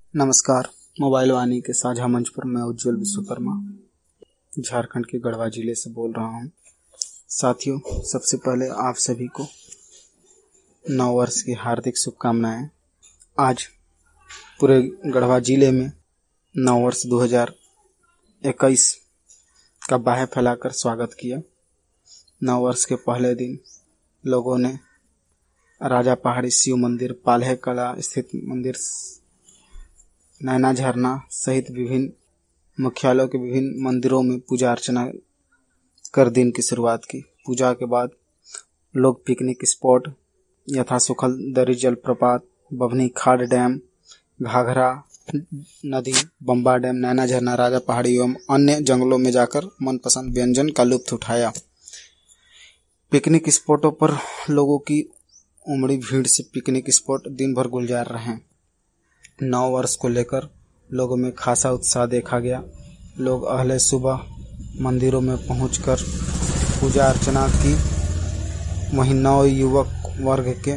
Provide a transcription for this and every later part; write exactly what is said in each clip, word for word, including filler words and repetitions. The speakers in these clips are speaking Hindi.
नमस्कार। मोबाइल वाणी के साझा मंच पर मैं उज्जवल विश्वकर्मा झारखंड के गढ़वा जिले से बोल रहा हूं। साथियों, सबसे पहले आप सभी को नव वर्ष की हार्दिक शुभकामनाएं। आज पूरे गढ़वा जिले में नव वर्ष दो हज़ार इक्कीस का बाहे फैलाकर स्वागत किया। नव वर्ष के पहले दिन लोगों ने राजा पहाड़ी शिव मंदिर, पाल्हे कला स्थित मंदिर, नैना झरना सहित विभिन्न मुख्यालयों के विभिन्न मंदिरों में पूजा अर्चना कर दिन की शुरुआत की। पूजा के बाद लोग पिकनिक स्पॉट यथा सुखल दरी जलप्रपात, बभनी खाड़ डैम, घाघरा नदी, बम्बा डैम, नैना झरना, राजा पहाड़ी एवं अन्य जंगलों में जाकर मनपसंद व्यंजन का लुत्फ उठाया। पिकनिक स्पॉटों पर लोगों की उमड़ी भीड़ से पिकनिक स्पॉट दिन भर गुलजार रहे हैं। नव वर्ष को लेकर लोगों में खासा उत्साह देखा गया। लोग अहले सुबह मंदिरों में पहुंचकर पूजा अर्चना की। वहीं नव युवक वर्ग के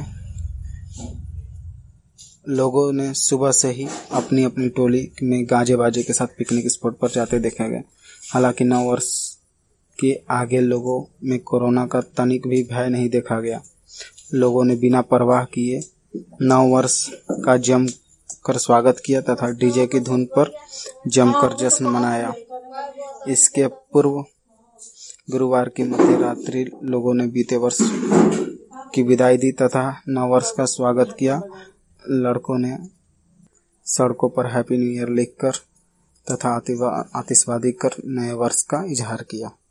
लोगों ने सुबह से ही अपनी अपनी टोली में गाजे बाजे के साथ पिकनिक स्पॉट पर जाते देखे गए। हालांकि नव वर्ष के आगे लोगों में कोरोना का तनिक भी भय नहीं देखा गया। लोगों ने बिना परवाह किए नव वर्ष का जम कर स्वागत किया तथा डीजे की धुन पर जमकर जश्न मनाया। इसके पूर्व गुरुवार की मध्य रात्रि लोगों ने बीते वर्ष की विदाई दी तथा नव वर्ष का स्वागत किया। लड़कों ने सड़कों पर हैप्पी न्यू ईयर लिखकर तथा आतिशबाजी कर नए वर्ष का इजहार किया।